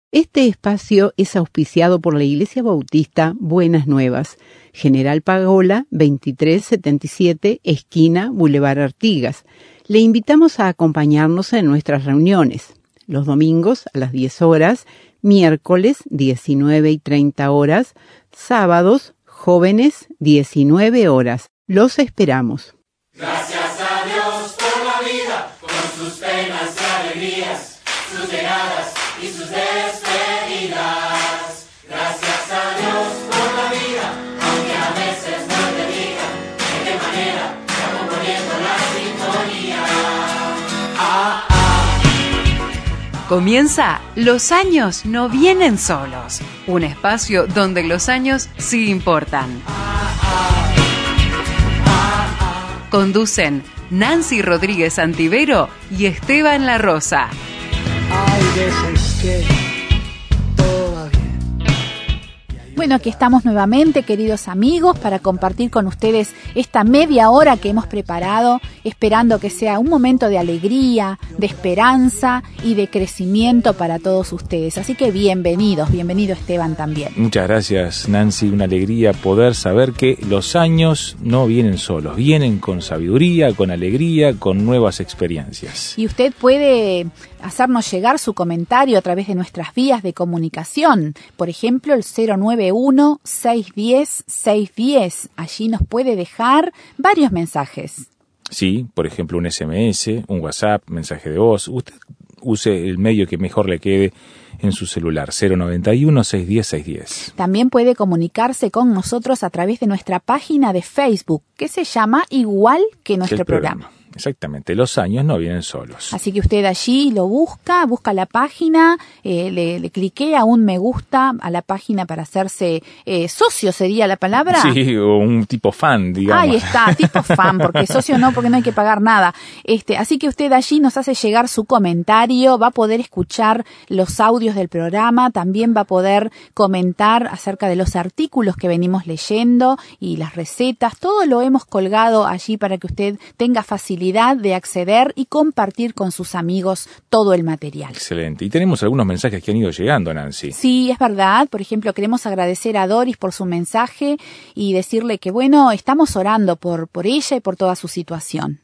Este espacio es auspiciado por la Iglesia Bautista Buenas Nuevas, General Pagola 2377, esquina Boulevard Artigas. Le invitamos a acompañarnos en nuestras reuniones, los domingos a las 10 horas, miércoles 19:30 horas, sábados jóvenes 19 horas. Los esperamos. Gracias a Dios por la vida, con sus penas y alegrías, sus llegadas y sus despedidas. Gracias a Dios por la vida, aunque a veces no te diga de qué manera está componiendo la sintonía. Comienza Los años no vienen solos, un espacio donde los años sí importan. Conducen Nancy Rodríguez Antivero y Esteban La Rosa. Hay veces que todo va bien. Bueno, aquí estamos nuevamente, queridos amigos, para compartir con ustedes esta media hora que hemos preparado, esperando que sea un momento de alegría, de esperanza y de crecimiento para todos ustedes. Así que bienvenido Esteban también. Muchas gracias, Nancy. Una alegría poder saber que los años no vienen solos, vienen con sabiduría, con alegría, con nuevas experiencias. Y usted puede hacernos llegar su comentario a través de nuestras vías de comunicación. Por ejemplo, el 091-610-610. Allí nos puede dejar varios mensajes. Sí, por ejemplo, un SMS, un WhatsApp, mensaje de voz. Usted use el medio que mejor le quede en su celular, 091-610-610. También puede comunicarse con nosotros a través de nuestra página de Facebook, que se llama igual que nuestro programa. Exactamente, los años no vienen solos. Así que usted allí lo busca la página, le cliquea un me gusta a la página para hacerse socio, ¿sería la palabra? Sí, o un tipo fan, digamos. Ahí está, tipo fan, porque socio no, porque no hay que pagar nada. Así que usted allí nos hace llegar su comentario, va a poder escuchar los audios del programa, también va a poder comentar acerca de los artículos que venimos leyendo y las recetas, todo lo hemos colgado allí para que usted tenga facilidad de acceder y compartir con sus amigos todo el material. Excelente. Y tenemos algunos mensajes que han ido llegando, Nancy. Sí, es verdad. Por ejemplo, queremos agradecer a Doris por su mensaje y decirle que, bueno, estamos orando por ella y por toda su situación.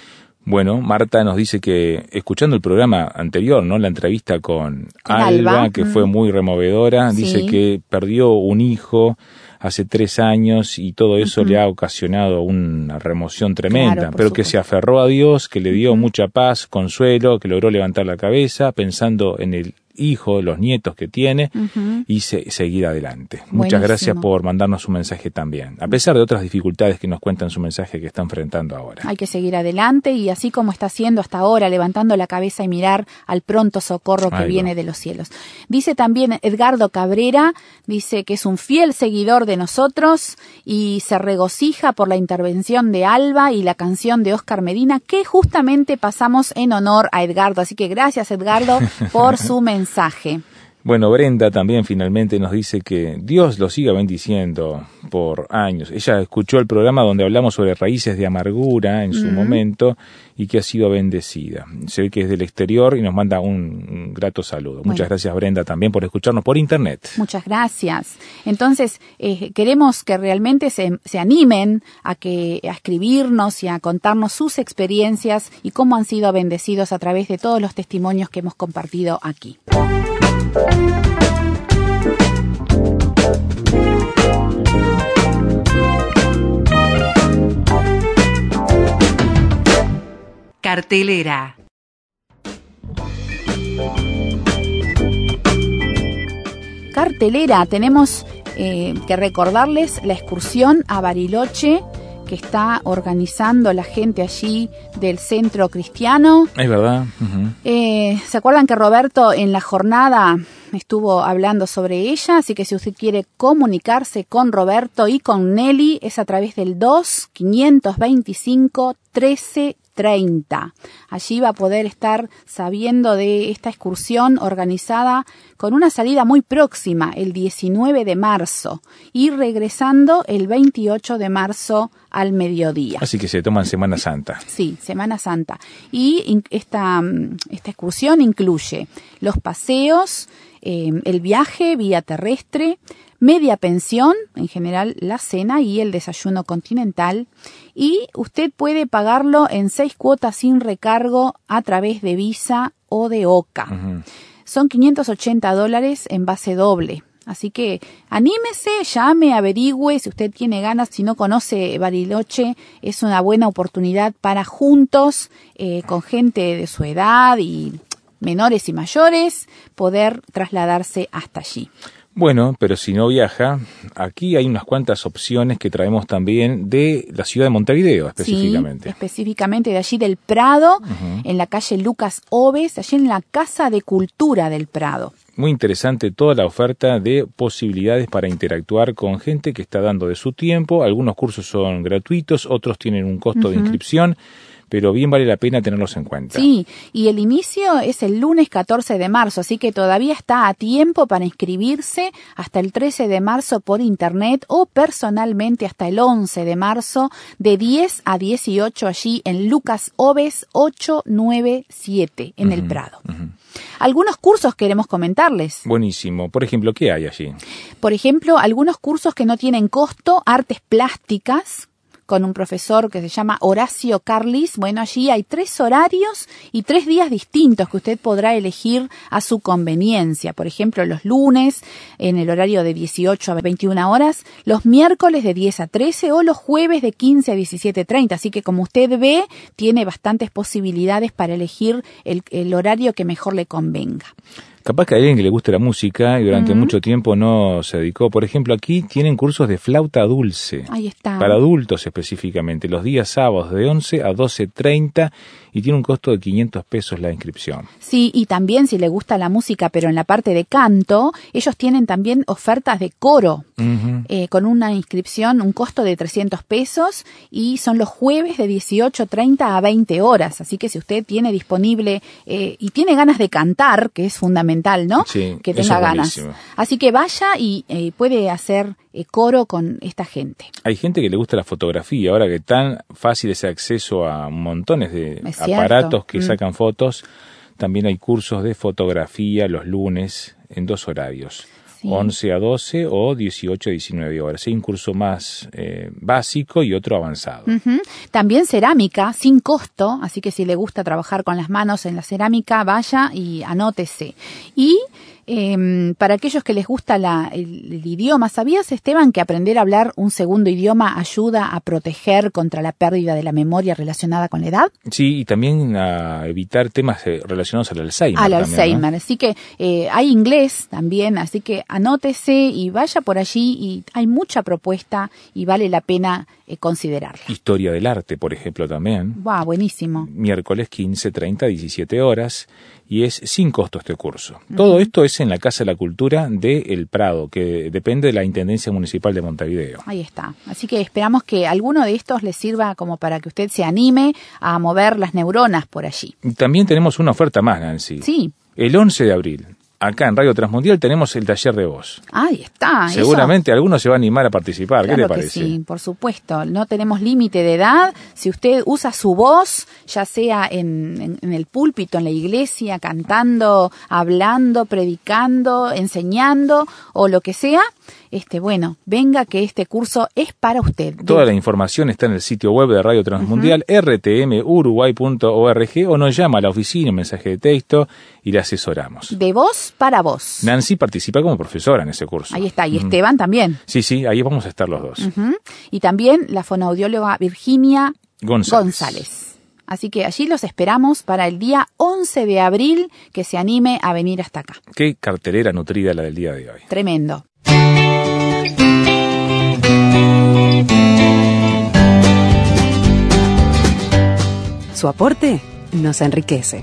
Bueno, Marta nos dice que, escuchando el programa anterior, ¿no? La entrevista con Alba, que fue muy removedora, sí. Dice que perdió un hijo hace 3 años y todo eso le ha ocasionado una remoción tremenda, claro, pero supuesto. que se aferró a Dios, que le dio mucha paz, consuelo, que logró levantar la cabeza pensando en el hijo, los nietos que tiene y seguir adelante. Muchas gracias por mandarnos su mensaje también, a pesar de otras dificultades que nos cuentan su mensaje que está enfrentando ahora. Hay que seguir adelante y así como está haciendo hasta ahora, levantando la cabeza y mirar al pronto socorro que viene de los cielos. Dice también Edgardo Cabrera, dice que es un fiel seguidor de nosotros y se regocija por la intervención de Alba y la canción de Oscar Medina que justamente pasamos en honor a Edgardo. Así que gracias, Edgardo, por su mensaje. Bueno, Brenda también finalmente nos dice que Dios lo siga bendiciendo por años. Ella escuchó el programa donde hablamos sobre raíces de amargura en su momento y que ha sido bendecida. Se ve que es del exterior y nos manda un grato saludo. Bueno. Muchas gracias, Brenda, también por escucharnos por internet. Muchas gracias. Entonces, queremos que realmente se animen a escribirnos y a contarnos sus experiencias y cómo han sido bendecidos a través de todos los testimonios que hemos compartido aquí. Cartelera. Cartelera, tenemos que recordarles la excursión a Bariloche que está organizando la gente allí del Centro Cristiano. Es verdad. ¿Se acuerdan que Roberto en la jornada estuvo hablando sobre ella? Así que si usted quiere comunicarse con Roberto y con Nelly, es a través del 2-525-1330. Allí va a poder estar sabiendo de esta excursión organizada con una salida muy próxima, el 19 de marzo, y regresando el 28 de marzo al mediodía. Así que se toman Semana Santa. Sí, Semana Santa. Y esta excursión incluye los paseos, el viaje vía terrestre, media pensión, en general la cena y el desayuno continental, y usted puede pagarlo en 6 cuotas sin recargo a través de Visa o de OCA. Ujú. Son $580 en base doble. Así que anímese, llame, averigüe si usted tiene ganas. Si no conoce Bariloche, es una buena oportunidad para juntos, con gente de su edad y menores y mayores, poder trasladarse hasta allí. Bueno, pero si no viaja, aquí hay unas cuantas opciones que traemos también de la ciudad de Montevideo específicamente. Sí, específicamente de allí del Prado, en la calle Lucas Oves, allí en la Casa de Cultura del Prado. Muy interesante toda la oferta de posibilidades para interactuar con gente que está dando de su tiempo. Algunos cursos son gratuitos, otros tienen un costo de inscripción, pero bien vale la pena tenerlos en cuenta. Sí, y el inicio es el lunes 14 de marzo, así que todavía está a tiempo para inscribirse hasta el 13 de marzo por internet o personalmente hasta el 11 de marzo de 10 a 18 allí en Lucas Oves 897 en el Prado. Algunos cursos queremos comentarles. Buenísimo. Por ejemplo, ¿qué hay allí? Por ejemplo, algunos cursos que no tienen costo, artes plásticas, con un profesor que se llama Horacio Carlis. Bueno, allí hay 3 horarios y 3 días distintos que usted podrá elegir a su conveniencia. Por ejemplo, los lunes en el horario de 18 a 21 horas, los miércoles de 10 a 13 o los jueves de 15 a 17:30. Así que como usted ve, tiene bastantes posibilidades para elegir el horario que mejor le convenga. Capaz que hay alguien que le guste la música y durante mucho tiempo no se dedicó. Por ejemplo, aquí tienen cursos de flauta dulce. Ahí está. Para adultos específicamente, los días sábados de 11 a 12:30 y tiene un costo de $500 la inscripción. Sí, y también si le gusta la música, pero en la parte de canto, ellos tienen también ofertas de coro, con una inscripción, un costo de $300 y son los jueves de 18:30 a 20 horas. Así que si usted tiene disponible y tiene ganas de cantar, que es fundamental, ¿no? Sí, que eso tenga es ganas. buenísimo. Así que vaya y puede hacer coro con esta gente. Hay gente que le gusta la fotografía, ahora que tan fácil es el acceso a montones de Es cierto. aparatos que sacan fotos, también hay cursos de fotografía los lunes en 2 horarios. Sí. 11 a 12 o 18 a 19 horas. Hay un curso más básico y otro avanzado. También cerámica, sin costo, así que si le gusta trabajar con las manos en la cerámica, vaya y anótese. Y para aquellos que les gusta el idioma, ¿sabías, Esteban, que aprender a hablar un segundo idioma ayuda a proteger contra la pérdida de la memoria relacionada con la edad? Sí, y también a evitar temas relacionados al Alzheimer. Al también, Alzheimer, ¿no? así que hay inglés también, así que anótese y vaya por allí y hay mucha propuesta y vale la pena considerarla. Historia del arte, por ejemplo, también. ¡Wow! Buenísimo. Miércoles 15:30, 17 horas, y es sin costo este curso. Todo esto es en la Casa de la Cultura de El Prado, que depende de la Intendencia Municipal de Montevideo. Ahí está. Así que esperamos que alguno de estos les sirva como para que usted se anime a mover las neuronas por allí. Y también tenemos una oferta más, Nancy. Sí. El 11 de abril, acá en Radio Transmundial, tenemos el taller de voz. Ahí está. Seguramente algunos se va a animar a participar. Claro ¿Qué te que parece? sí, por supuesto. No tenemos límite de edad. Si usted usa su voz, ya sea en el púlpito, en la iglesia, cantando, hablando, predicando, enseñando o lo que sea, bueno, venga que este curso es para usted. Toda la información está en el sitio web de Radio Transmundial, rtmuruguay.org, o nos llama a la oficina, un mensaje de texto y le asesoramos. De voz para voz. Nancy participa como profesora en ese curso. Ahí está. Y Esteban también. Sí, ahí vamos a estar los dos. Y también la fonoaudióloga Virginia González. Así que allí los esperamos para el día 11 de abril, que se anime a venir hasta acá. Qué cartelera nutrida la del día de hoy. Tremendo. Su aporte nos enriquece.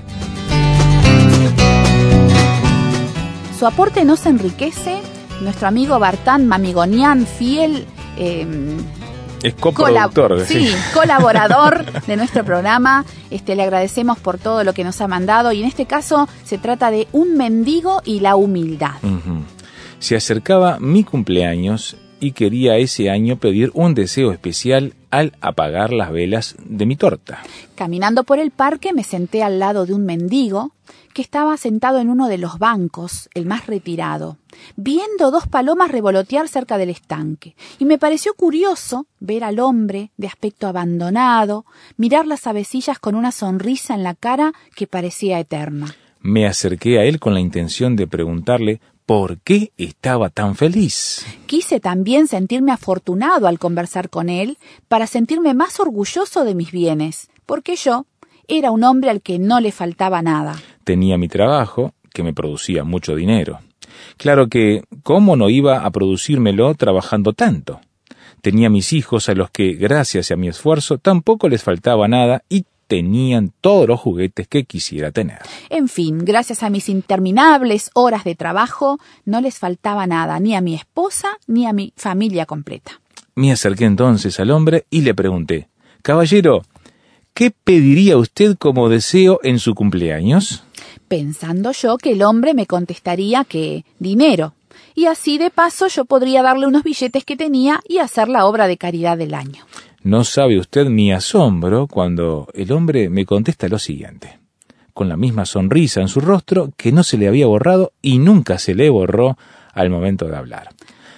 Su aporte nos enriquece. Nuestro amigo Bartán Mamigonian, fiel Es coproductor. colaborador de nuestro programa. Le agradecemos por todo lo que nos ha mandado. Y en este caso se trata de un mendigo y la humildad. Se acercaba mi cumpleaños y quería ese año pedir un deseo especial al apagar las velas de mi torta. Caminando por el parque me senté al lado de un mendigo que estaba sentado en uno de los bancos, el más retirado, viendo 2 palomas revolotear cerca del estanque, y me pareció curioso ver al hombre de aspecto abandonado, mirar las avecillas con una sonrisa en la cara que parecía eterna. Me acerqué a él con la intención de preguntarle por qué estaba tan feliz. Quise también sentirme afortunado al conversar con él, para sentirme más orgulloso de mis bienes, porque yo era un hombre al que no le faltaba nada. Tenía mi trabajo, que me producía mucho dinero. Claro que, ¿cómo no iba a producírmelo trabajando tanto? Tenía mis hijos a los que, gracias a mi esfuerzo, tampoco les faltaba nada y tenían todos los juguetes que quisiera tener. En fin, gracias a mis interminables horas de trabajo, no les faltaba nada, ni a mi esposa ni a mi familia completa. Me acerqué entonces al hombre y le pregunté: «Caballero, ¿qué pediría usted como deseo en su cumpleaños?». Pensando yo que el hombre me contestaría que dinero, y así de paso yo podría darle unos billetes que tenía y hacer la obra de caridad del año. No sabe usted mi asombro cuando el hombre me contesta lo siguiente, con la misma sonrisa en su rostro que no se le había borrado y nunca se le borró al momento de hablar.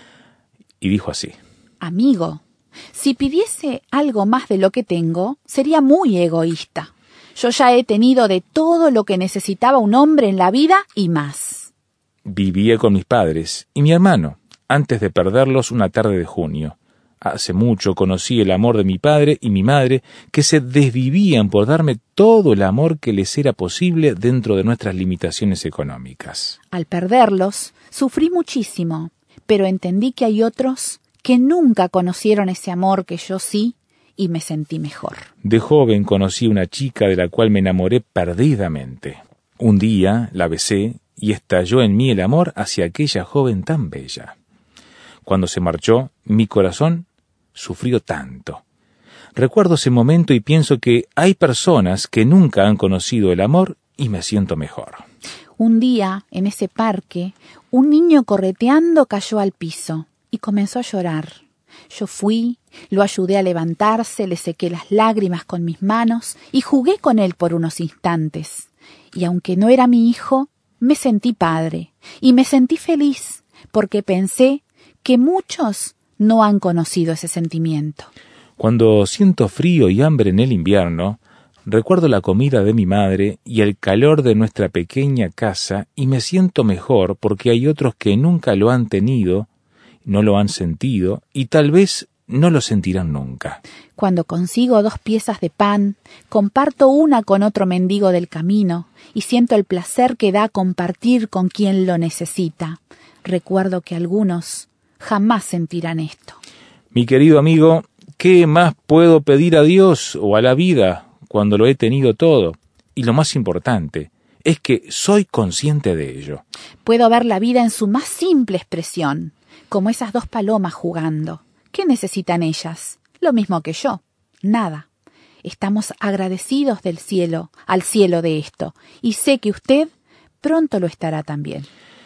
Y dijo así: Amigo, si pidiese algo más de lo que tengo, sería muy egoísta. Yo ya he tenido de todo lo que necesitaba un hombre en la vida y más. Vivía con mis padres y mi hermano, antes de perderlos una tarde de junio. Hace mucho conocí el amor de mi padre y mi madre, que se desvivían por darme todo el amor que les era posible dentro de nuestras limitaciones económicas. Al perderlos, sufrí muchísimo, pero entendí que hay otros que nunca conocieron ese amor que yo sí, y me sentí mejor. De joven conocí una chica de la cual me enamoré perdidamente. Un día la besé y estalló en mí el amor hacia aquella joven tan bella. Cuando se marchó, mi corazón sufrió tanto. Recuerdo ese momento y pienso que hay personas que nunca han conocido el amor y me siento mejor. Un día, en ese parque, un niño correteando cayó al piso y comenzó a llorar. Yo fui, lo ayudé a levantarse, le sequé las lágrimas con mis manos y jugué con él por unos instantes. Y aunque no era mi hijo, me sentí padre y me sentí feliz porque pensé que muchos no han conocido ese sentimiento. Cuando siento frío y hambre en el invierno, recuerdo la comida de mi madre y el calor de nuestra pequeña casa y me siento mejor porque hay otros que nunca lo han tenido, no lo han sentido y tal vez no lo sentirán nunca. Cuando consigo 2 piezas de pan, comparto una con otro mendigo del camino y siento el placer que da compartir con quien lo necesita. Recuerdo que algunos jamás sentirán esto. Mi querido amigo, ¿qué más puedo pedir a Dios o a la vida cuando lo he tenido todo? Y lo más importante es que soy consciente de ello. Puedo ver la vida en su más simple expresión, como esas 2 palomas jugando. ¿Qué necesitan ellas? Lo mismo que yo, nada. Estamos agradecidos del cielo, al cielo de esto, y sé que usted pronto lo estará también.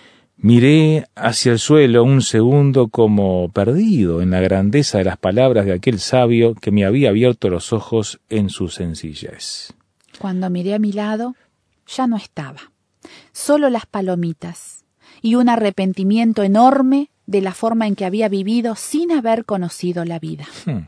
Miré hacia el suelo un segundo como perdido en la grandeza de las palabras de aquel sabio que me había abierto los ojos en su sencillez. Cuando miré a mi lado, ya no estaba. Solo las palomitas y un arrepentimiento enorme de la forma en que había vivido sin haber conocido la vida.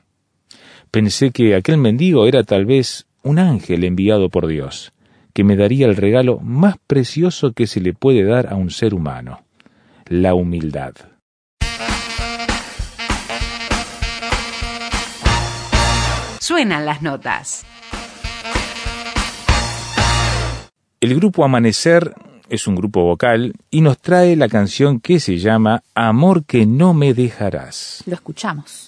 Pensé que aquel mendigo era tal vez un ángel enviado por Dios, que me daría el regalo más precioso que se le puede dar a un ser humano, la humildad. Suenan las notas. El grupo Amanecer es un grupo vocal y nos trae la canción que se llama Amor que no me dejarás. Lo escuchamos.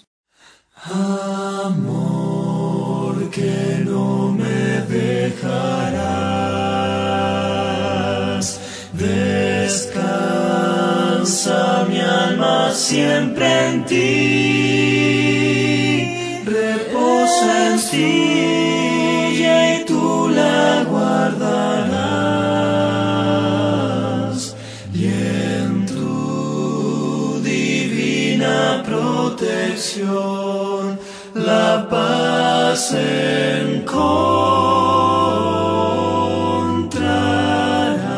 Amor que no me dejarás, descansa mi alma siempre en ti, reposa en ti y tú la guardarás, y en tu divina protección la paz encontrarás.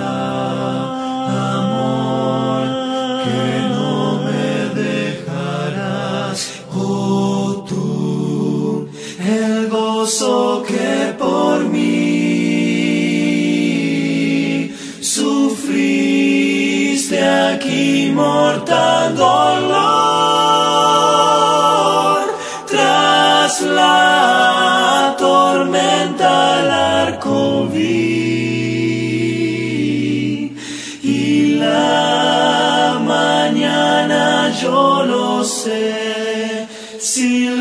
aquí mortal dolor, tras la tormenta el arco vi, y la mañana yo lo sé, sin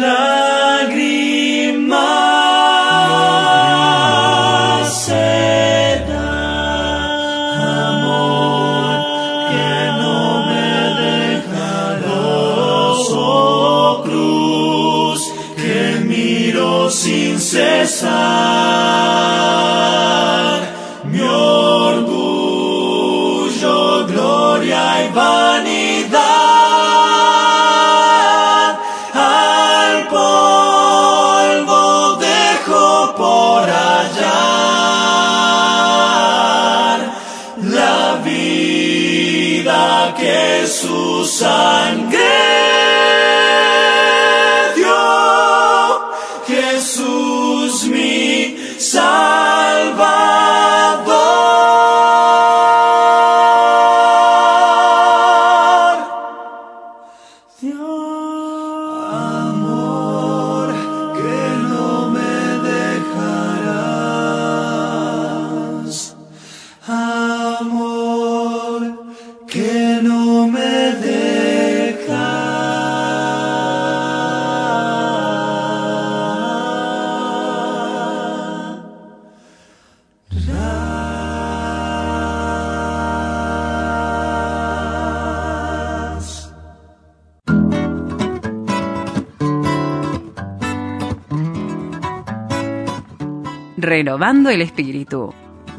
lágrimas se da amor que no me dejarás, oh cruz que miro sin cesar, mi orgullo, gloria y vanidad, al polvo dejo por hallar la vida que su sangre dio, Jesús mi Salvador. Dios, amor que no me dejarás, amor que no me dejarás. Renovando el espíritu.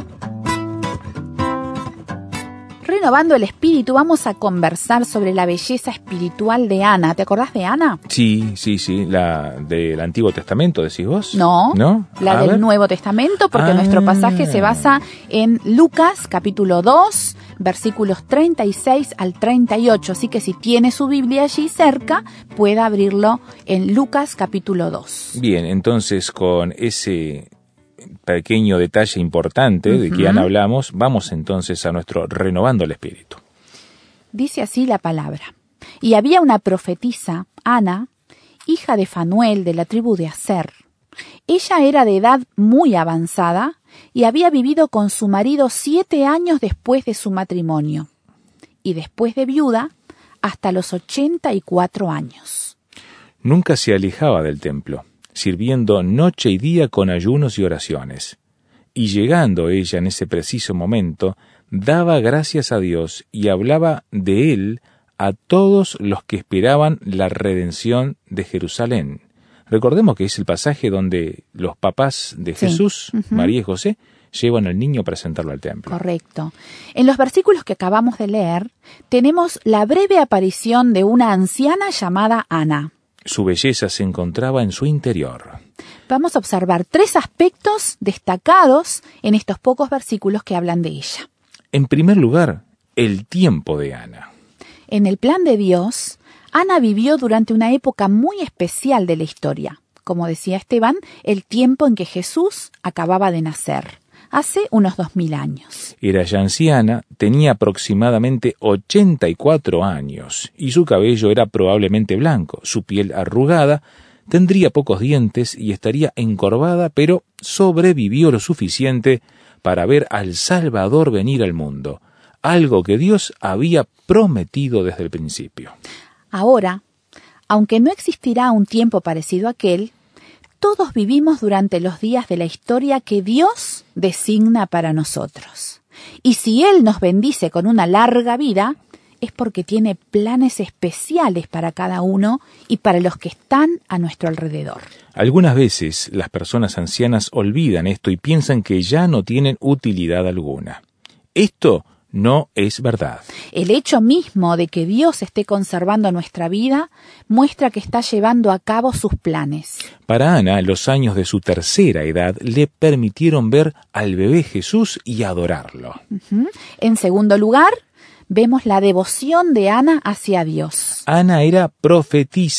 Renovando el espíritu, vamos a conversar sobre la belleza espiritual de Ana. ¿Te acordás de Ana? Sí, la del Antiguo Testamento, decís vos. No, la A del ver. Nuevo Testamento, porque nuestro pasaje se basa en Lucas, capítulo 2, versículos 36 al 38. Así que si tiene su Biblia allí cerca, puede abrirlo en Lucas, capítulo 2. Bien, entonces con ese pequeño detalle importante de que Ana hablamos, vamos entonces a nuestro Renovando el Espíritu. Dice así la palabra. Y había una profetisa, Ana, hija de Fanuel de la tribu de Aser. Ella era de edad muy avanzada y había vivido con su marido 7 años después de su matrimonio, y después de viuda hasta los 84 años. Nunca se alejaba del templo, sirviendo noche y día con ayunos y oraciones. Y llegando ella en ese preciso momento, daba gracias a Dios y hablaba de él a todos los que esperaban la redención de Jerusalén. Recordemos que es el pasaje donde los papás de Jesús, María y José, llevan al niño a presentarlo al templo. Correcto. En los versículos que acabamos de leer, tenemos la breve aparición de una anciana llamada Ana. Su belleza se encontraba en su interior. Vamos a observar 3 aspectos destacados en estos pocos versículos que hablan de ella. En primer lugar, el tiempo de Ana. En el plan de Dios, Ana vivió durante una época muy especial de la historia. Como decía Esteban, el tiempo en que Jesús acababa de nacer, hace unos 2000 años. Era ya anciana, tenía aproximadamente 84 años, y su cabello era probablemente blanco, su piel arrugada, tendría pocos dientes y estaría encorvada, pero sobrevivió lo suficiente para ver al Salvador venir al mundo, algo que Dios había prometido desde el principio. Ahora, aunque no existirá un tiempo parecido a aquel, todos vivimos durante los días de la historia que Dios designa para nosotros. Y si Él nos bendice con una larga vida, es porque tiene planes especiales para cada uno y para los que están a nuestro alrededor. Algunas veces las personas ancianas olvidan esto y piensan que ya no tienen utilidad alguna. Esto no es verdad. El hecho mismo de que Dios esté conservando nuestra vida muestra que está llevando a cabo sus planes. Para Ana, los años de su tercera edad le permitieron ver al bebé Jesús y adorarlo. En segundo lugar, vemos la devoción de Ana hacia Dios. Ana era profetisa.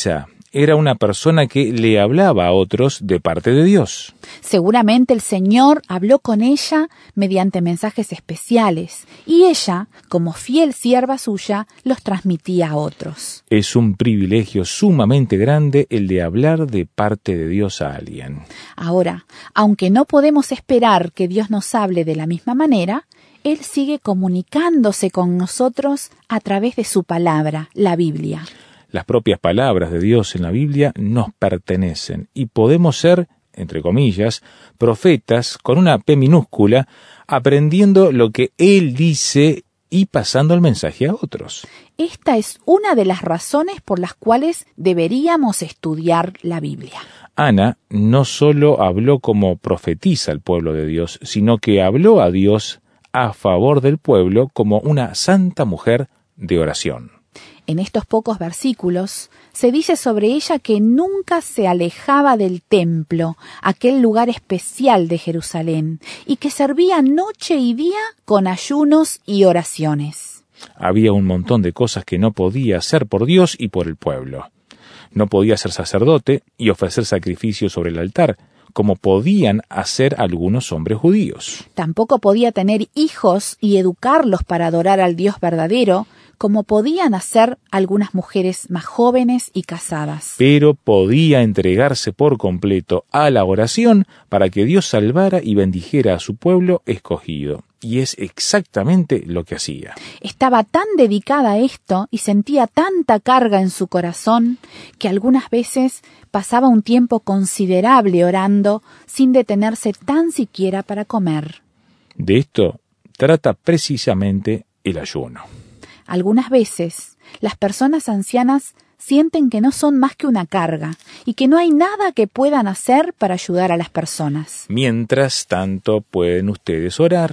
era una persona que le hablaba a otros de parte de Dios. Seguramente el Señor habló con ella mediante mensajes especiales y ella, como fiel sierva suya, los transmitía a otros. Es un privilegio sumamente grande el de hablar de parte de Dios a alguien. Ahora, aunque no podemos esperar que Dios nos hable de la misma manera, Él sigue comunicándose con nosotros a través de su palabra, la Biblia. Las propias palabras de Dios en la Biblia nos pertenecen y podemos ser, entre comillas, profetas con una P minúscula, aprendiendo lo que Él dice y pasando el mensaje a otros. Esta es una de las razones por las cuales deberíamos estudiar la Biblia. Ana no solo habló como profetisa al pueblo de Dios, sino que habló a Dios a favor del pueblo como una santa mujer de oración. En estos pocos versículos se dice sobre ella que nunca se alejaba del templo, aquel lugar especial de Jerusalén, y que servía noche y día con ayunos y oraciones. Había un montón de cosas que no podía hacer por Dios y por el pueblo. No podía ser sacerdote y ofrecer sacrificios sobre el altar, como podían hacer algunos hombres judíos. Tampoco podía tener hijos y educarlos para adorar al Dios verdadero, como podían hacer algunas mujeres más jóvenes y casadas. Pero podía entregarse por completo a la oración para que Dios salvara y bendijera a su pueblo escogido. Y es exactamente lo que hacía. Estaba tan dedicada a esto y sentía tanta carga en su corazón que algunas veces pasaba un tiempo considerable orando sin detenerse tan siquiera para comer. De esto trata precisamente el ayuno. Algunas veces, las personas ancianas sienten que no son más que una carga y que no hay nada que puedan hacer para ayudar a las personas. Mientras tanto, pueden ustedes orar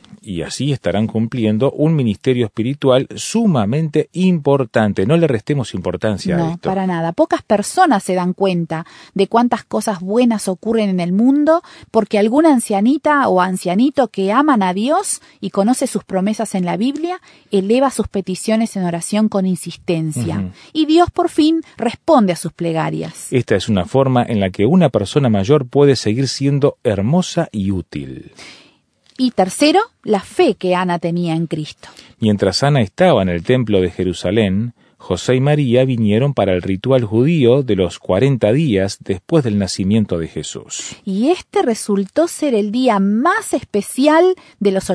y así estarán cumpliendo un ministerio espiritual sumamente importante. No le restemos importancia a No, esto. para nada. Pocas personas se dan cuenta de cuántas cosas buenas ocurren en el mundo porque alguna ancianita o ancianito que aman a Dios y conoce sus promesas en la Biblia, eleva sus peticiones en oración con insistencia. Y Dios por fin responde a sus plegarias. Esta es una forma en la que una persona mayor puede seguir siendo hermosa y útil. Y tercero, la fe que Ana tenía en Cristo. Mientras Ana estaba en el templo de Jerusalén, José y María vinieron para el ritual judío de los 40 días después del nacimiento de Jesús. Y este resultó ser el día más especial de los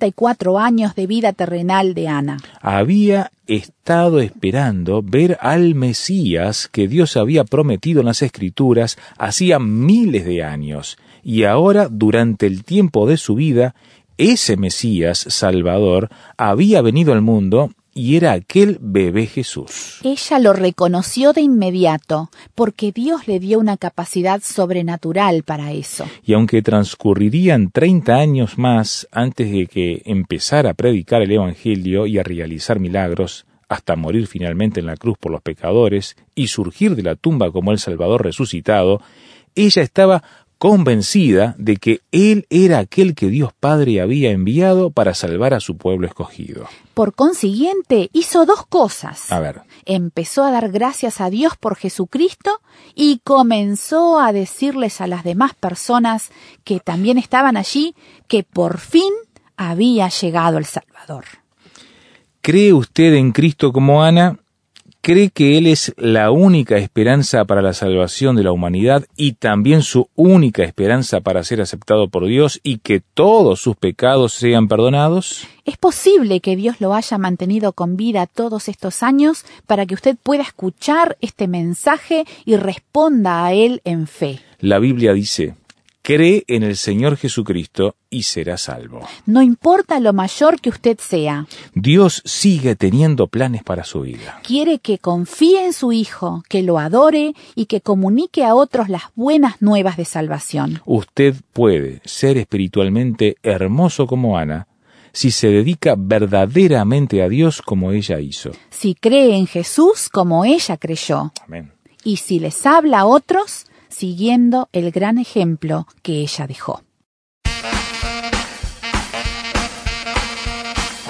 84 años de vida terrenal de Ana. Había estado esperando ver al Mesías que Dios había prometido en las Escrituras hacía miles de años, y ahora, durante el tiempo de su vida, ese Mesías Salvador había venido al mundo y era aquel bebé Jesús. Ella lo reconoció de inmediato, porque Dios le dio una capacidad sobrenatural para eso. Y aunque transcurrirían 30 años más antes de que empezara a predicar el Evangelio y a realizar milagros, hasta morir finalmente en la cruz por los pecadores y surgir de la tumba como el Salvador resucitado, ella estaba convencida de que Él era aquel que Dios Padre había enviado para salvar a su pueblo escogido. Por consiguiente, hizo dos cosas. A ver. Empezó a dar gracias a Dios por Jesucristo y comenzó a decirles a las demás personas que también estaban allí que por fin había llegado el Salvador. ¿Cree usted en Cristo como Ana? ¿Cree que Él es la única esperanza para la salvación de la humanidad y también su única esperanza para ser aceptado por Dios y que todos sus pecados sean perdonados? Es posible que Dios lo haya mantenido con vida todos estos años para que usted pueda escuchar este mensaje y responda a él en fe. La Biblia dice: cree en el Señor Jesucristo y será salvo. No importa lo mayor que usted sea. Dios sigue teniendo planes para su vida. Quiere que confíe en su Hijo, que lo adore y que comunique a otros las buenas nuevas de salvación. Usted puede ser espiritualmente hermoso como Ana si se dedica verdaderamente a Dios como ella hizo. Si cree en Jesús como ella creyó. Amén. Y si les habla a otros, siguiendo el gran ejemplo que ella dejó.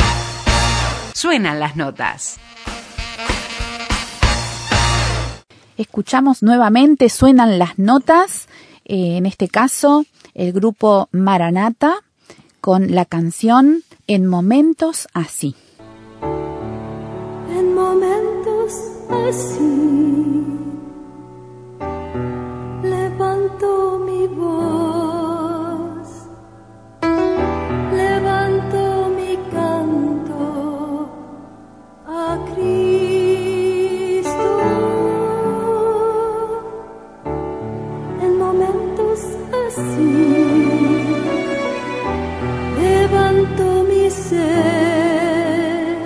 Suenan las notas. escuchamos nuevamente, suenan las notas, en este caso el grupo Maranata con la canción En Momentos Así. En momentos así levanto mi voz, levanto mi canto a Cristo. En momentos así levanto mi ser,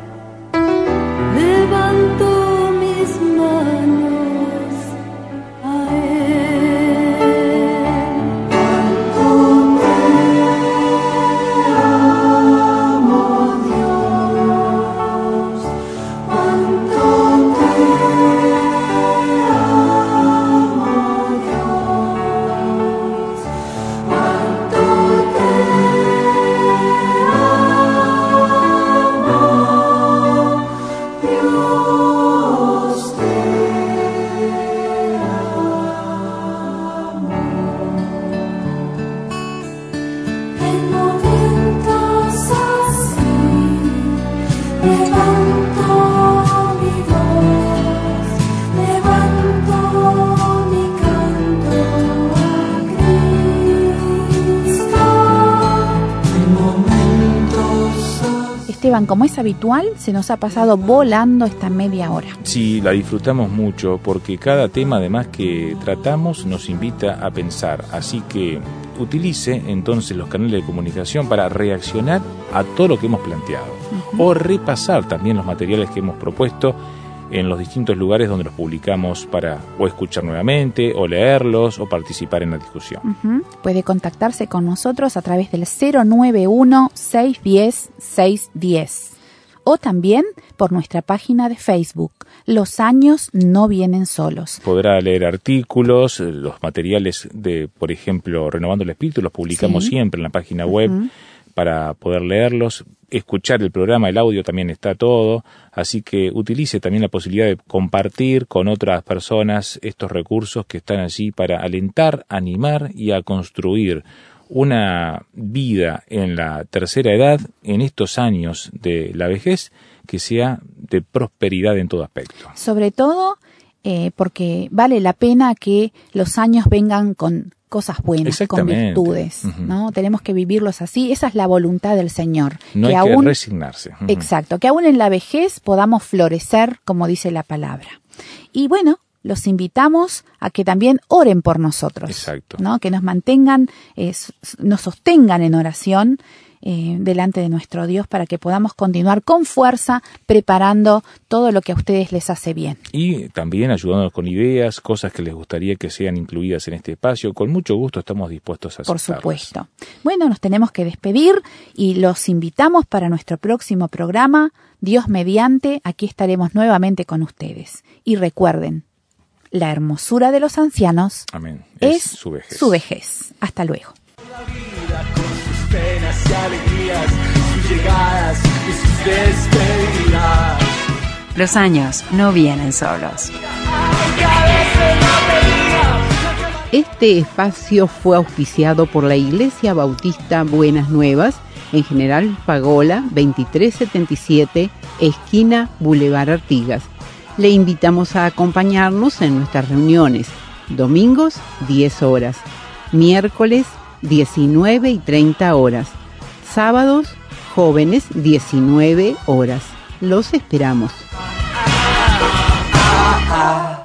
levanto mis manos a Él. Cuánto te amo, Dios, cuánto te amo, Dios, cuánto te Esteban, como es habitual, se nos ha pasado volando esta media hora. Sí, la disfrutamos mucho porque cada tema además que tratamos nos invita a pensar, así que utilice entonces los canales de comunicación para reaccionar a todo lo que hemos planteado o repasar también los materiales que hemos propuesto en los distintos lugares donde los publicamos para o escuchar nuevamente o leerlos o participar en la discusión. Puede contactarse con nosotros a través del 091-610-610 o también por nuestra página de Facebook, Los Años No Vienen Solos. Podrá leer artículos, los materiales de, por ejemplo, Renovando el Espíritu, los publicamos siempre en la página web para poder leerlos, escuchar el programa, el audio también está todo, así que utilice también la posibilidad de compartir con otras personas estos recursos que están allí para alentar, animar y a construir una vida en la tercera edad, en estos años de la vejez, que sea de prosperidad en todo aspecto. Sobre todo porque vale la pena que los años vengan con cosas buenas, con virtudes, ¿no? Tenemos que vivirlos así, esa es la voluntad del Señor. No hay que resignarse. Exacto, que aún en la vejez podamos florecer, como dice la palabra. Y bueno, los invitamos a que también oren por nosotros. Exacto. ¿No? Que nos mantengan, nos sostengan en oración delante de nuestro Dios para que podamos continuar con fuerza preparando todo lo que a ustedes les hace bien. Y también ayudándonos con ideas, cosas que les gustaría que sean incluidas en este espacio. Con mucho gusto estamos dispuestos a aceptarlas. Por supuesto. Bueno, nos tenemos que despedir y los invitamos para nuestro próximo programa. Dios mediante, aquí estaremos nuevamente con ustedes. Y recuerden, la hermosura de los ancianos es su vejez. Hasta luego. Penas y alegrías, sus llegadas y sus despedidas. Los años no vienen solos. Este espacio fue auspiciado por la Iglesia Bautista Buenas Nuevas, en General Pagola 2377, esquina Boulevard Artigas. Le invitamos a acompañarnos en nuestras reuniones, domingos 10 horas, miércoles 19:30 horas. Sábados, jóvenes, 19 horas. Los esperamos.